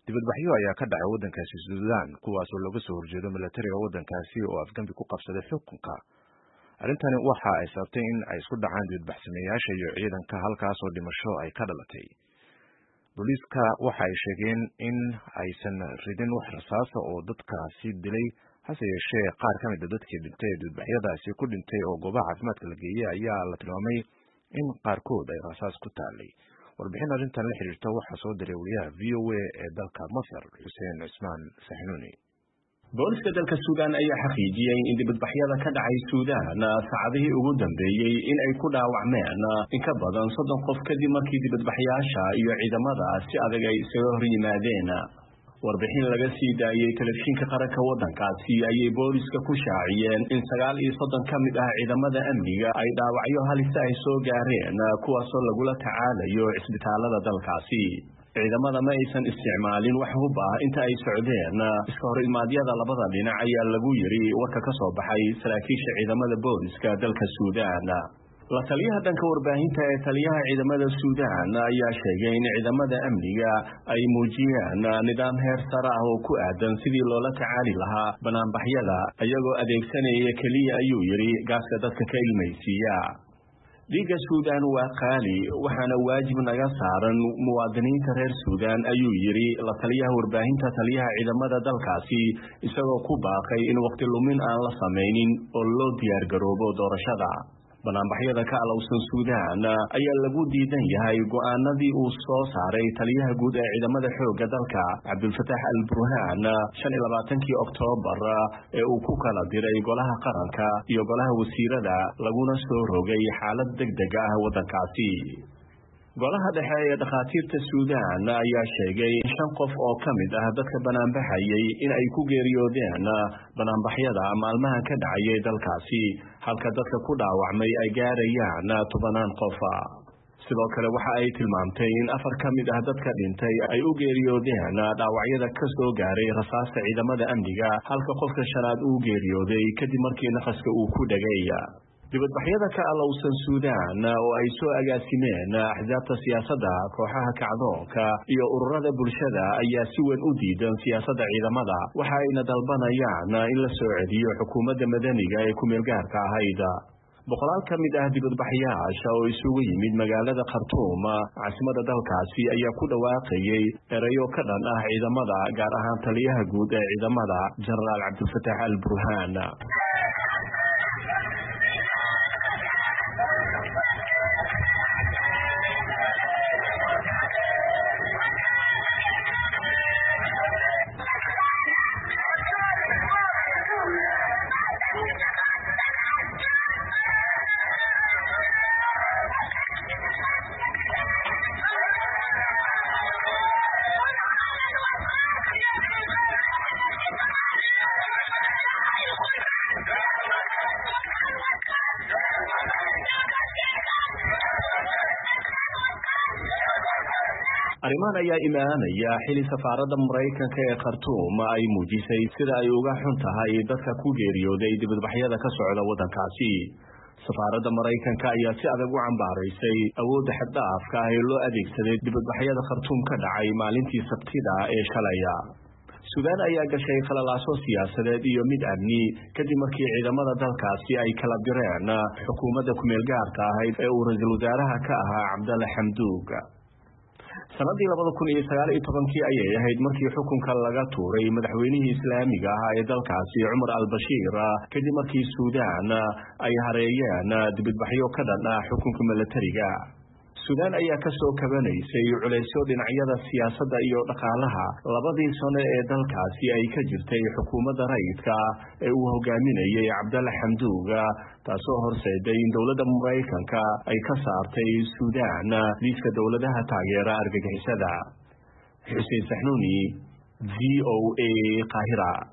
dibadbaxyo ayaa ka dhacay waddankaasi Suudaan kuwaas oo laga soo horjeedo militariga waddankaasi oo afgambi ku qabsaday xukunka. Arrintani waxa ay sababtay in ay isku dhacaan dibadbaxsameeyaasha iyo ciidanka halkaas oo dhimasho ay ka dhalatay. Booliiska waxa ay sheegeen in aysan ridin wax rasaas oo dadkaasi dilay, hase yeeshee qaar ka mid ah dadkii dhintay dibadbaxyadaasi ku dhintay oo goobaha caafimaadka la geeyay ayaa la tilmaamay in qaarkood ay rasaas ku taalay. warbixin arrintan la xiriirta waxaa soo diray wariyaha VOA ee dalka Masar Xuseen Cismaan Saxnuuni. booliska dalka Suudaan ayaa xaqiijiyay in dibadbaxyada ka dhacay Suudaan saacadihii ugu dambeeyay in ay ku dhaawacmeen in ka badan 30 qof kadib markii dibadbaxyaasha iyo ciidamada si adag ay isaga hor yimaadeen. warbixin laga sii daayay telefishinka qaranka waddankaasi ayay booliska ku shaaciyeen in 39 ka mid ah ciidamada amniga ay dhaawacyo halis ay soo gaareen kuwaas oo lagula tacaalayo isbitaalada dalkaasi. ciidamada ma aysan isticmaalin wax hub ah inta ay socdeen iska hor imaadyada labada dhinac ayaa lagu yiri warka ka soo baxay saraakiisha ciidamada booliska dalka Suudaan. la taliyaha dhanka warbaahinta ee taliyaha ciidamada Suudaan ayaa sheegay in ciidamada amniga ay muujiyeen nidaam heer sare ah oo ku aadan sidii loola tacaali lahaa banaanbaxyada ayagoo adeegsanaya kaliya ayuu yiri gaaska dadka ka ilmaysiiya. dhiigga Suudaan waa qaali waxaana waajib naga saaran muwaadiniinta reer Suudaan ayuu yiri la taliyaha warbaahinta taliyaha ciidamada dalkaasi isagoo ku baaqay in waqti lumin aan la samaynin oo loo diyaar garoobo doorashada. banaanbaxyada ka alowsan Suudaan ayaa lagu diidan yahay go'aanadii uu soo saaray taliyaha guud ee ciidamada xoogga dalka Cabdulfataax al-Burhaan 25 Oktoobar ee uu ku kala diray golaha qaranka iyo golaha wasiirada laguna soo rogay xaalad degdeg ah waddankaasi. golaha dhexe ee dhakhaatiirta Suudaan ayaa sheegay in 5 qof oo ka mid ah dadka banaanbaxayay in ay ku geeriyoodeen banaanbaxyada maalmaha ka dhacay dalkaasi halka dadka ku dhaawacmay ay gaarayaan 10 qof. sidoo kale waxa ay tilmaamtay in 4 ka mid ah dadka dhintay ay u geeriyoodeen dhaawacyada ka soo gaaray rasaasta ciidamada amniga halka qofka shanaad uu geeriyooday kadib markii naqaska uu ku dhagay. dibadbaxyada ka alowsan Suudaan oo ay soo agaasimeen axsaabta siyaasadda kooxaha kacdoonka iyo ururada bulshada ayaa si weyn u diidan siyaasadda ciidamada waxa ayna dalbanayaan in la soo celiyo xukuumadda madaniga ee ku meel gaarka ahayd. boqolaal ka mid ah dibadbaxyaasha oo isugu yimid magaalada Khartoum caasimadda dalkaasi ayaa ku dhawaaqayay erayo ka dhan ah ciidamada gaar ahaan taliyaha guud ee ciidamada Generaal Cabdulfataax al-Burhaan. arrimahan ayaa imaanaya xili safaaradda Mareykanka ee Khartoum ay muujisay sida ay uga xun tahay dadka ku geeriyooday dibadbaxyada ka socda waddankaasi. safaaradda Mareykanka ayaa si adag u cambaaraysay awoodda xad dhaafka ah ee loo adeegsaday dibadbaxyada Khartoum ka dhacay maalintii Sabtida ee shalay. Suudaan ayaa gashay khalalaaso siyaasadeed iyo mid amni kadib markii ciidamada dalkaasi ay kala direen xukuumadda ku meel gaarka ahayd ee uu ra'iisul wasaaraha ka ahaa Cabdalla Hamdouk. sanadii 2019 ayay ahayd markii xukunka laga tuuray madaxweynihii islaamiga ah ee dalkaasi Umar al-Bashir kadib markii Suudaan ay hareeyeen dibadbaxyo ka dhan ah xukunka militariga. Suudaan ayaa ka soo kabanaysay culeysyo dhinacyada siyaasadda iyo dhaqaalaha labadii sano ee dalkaasi ay ka jirtay xukuumadda rayidka ee uu hogaaminayay Cabdalla Hamdouk taasoo horseeday in dowladda Mareykanka ay ka saartay Suudaan liiska dowladaha taageera argagixisada. Xuseen Saxnuuni, VOA Qaahira.